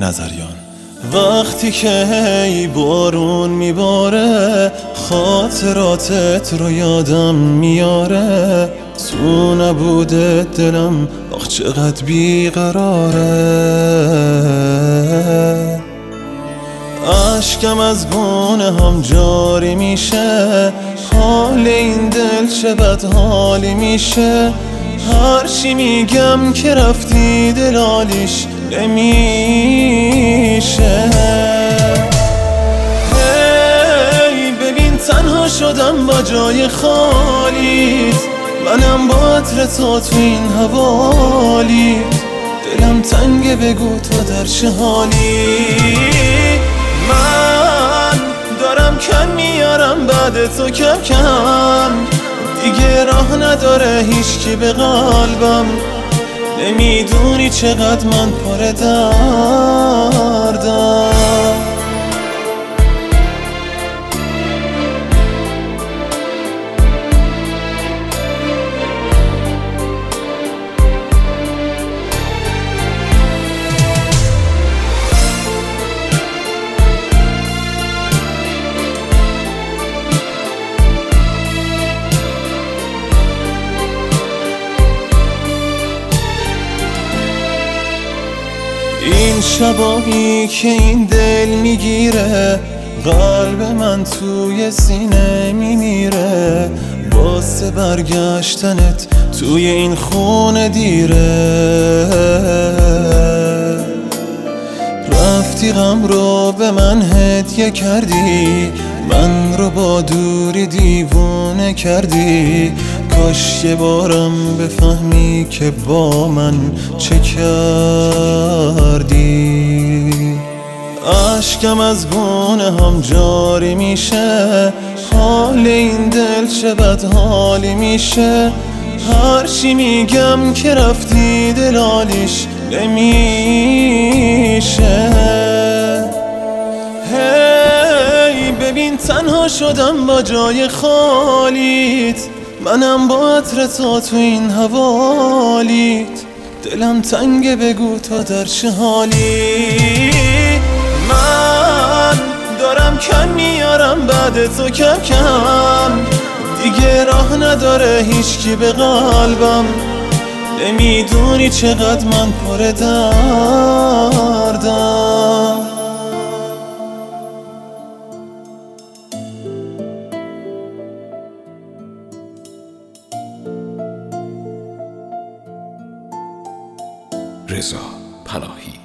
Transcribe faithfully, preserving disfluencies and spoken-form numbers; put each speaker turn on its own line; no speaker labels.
نظریان. وقتی که هی بارون میباره خاطراتت رو یادم میاره، تو نبوده دلم آخ چقدر بیقراره. عشقم از گونه هم جاری میشه، حال این دل چه بد حالی میشه. هر چی میگم که رفتی دلالیش نمیشه. هی ببین تنها شدم با جای خالیت، منم با عطر تو تو این حوالیت. دلم تنگه بگو تو در چه حالی. من دارم کم میارم بعد تو کم کم، دیگه راه نداره هیچکی به قلبم. نمیدونی چقدر من پر دردم. این شبایی که این دل میگیره، قلب من توی سینه میمیره. واسه برگشتنت توی این خونه دیره. رفتی غم رو به من هدیه کردی، من رو با دوری دیوونه کردی. کاش یه بارم بفهمی که با من چه کردی. عشقم از گونه هم جاری میشه، حال این دل چه بد حالی میشه. هر چی میگم که رفتی دلالیش نمیشه. هی ببین تنها شدم با جای خالیت، منم با عطر تو تو این حوالیت. دلم تنگه بگو تو در چه حالی. من دارم کم میارم بعد تو کم کم، دیگه راه نداره هیچکی به قلبم. نمیدونی چقدر من پر دردم.
رضا پناهی.